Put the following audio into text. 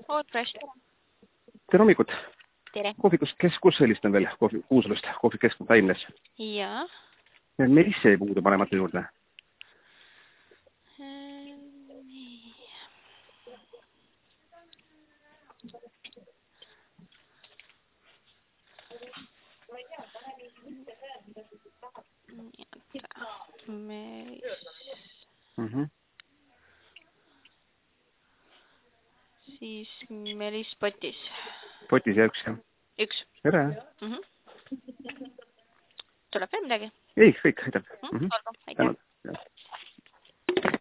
Oot fresh. Tere hommikut. Tere. Kohvikust, kus helistan veel? Kuusalust, kohvik keskkond Taimnes. Jaa. Melisse ei puudu panemata juurde. Nii. Melis. Siis Melis potis. Potis ja üks, jah. Üks. Tere. Tuleb veel midagi? Ei, kõik, aitäh. Olgu, aitäh.